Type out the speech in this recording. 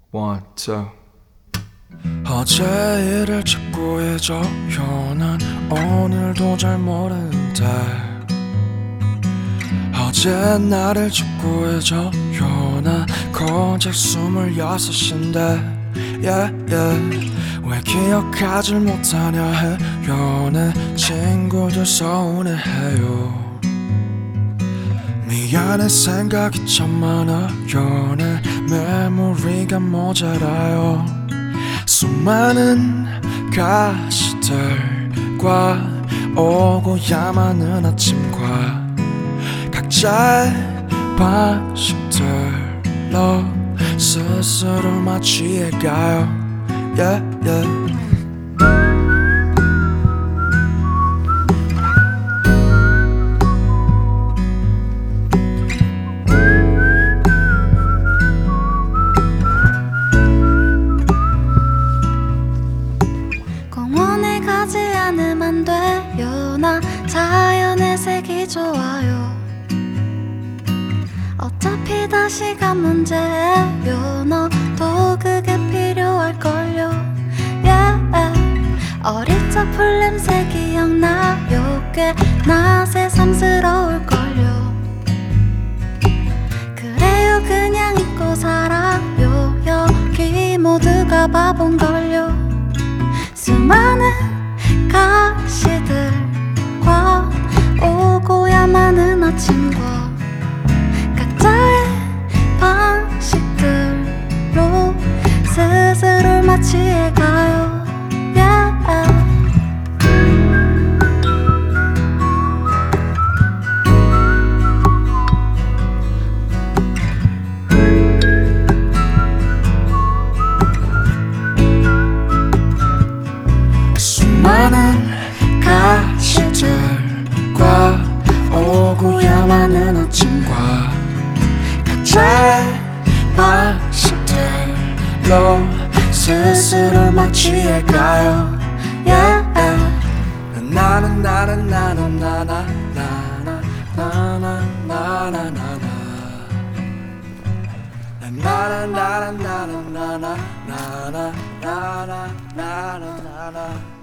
One, two. 어제 일을 찾고 잊어요. 난 오늘도 잘 모르는데 어제 나를 찾고 잊어요. 나 고작 26인데 yeah, yeah. 왜 기억하질 못하냐 해요. 내 친구들 서운해해요. 미안해 생각이 참 많아요. 내 메모리가 모자라요. 수많은 가시들과 오고야마는 아침과 각자의 방식들로 스스로 마취해가요. yeah, yeah. 공원에 가지 않으면 안 돼요. 나 자연의 색이 좋아요. 어차피 다시 간 문제예요. 너도 그게 필요할걸요. yeah. 어릴 적 풀냄새 기억나요. 꽤나 새삼스러울걸요. 그래요 그냥 잊고 살아요. 여기 모두가 바본걸요. 수많은 가시들과 오고야마는 아침과 각자의 방식들로 스스로를 마취해가요. yeah. 수많은 가시들과 오고야마는 아침과 각자의 방식들로 스스로 마취해가요. yeah. 나는 나는 나는 나나 나나 나나 나나 나나 나는 나는 나는 나나 나나 나나 나나 나나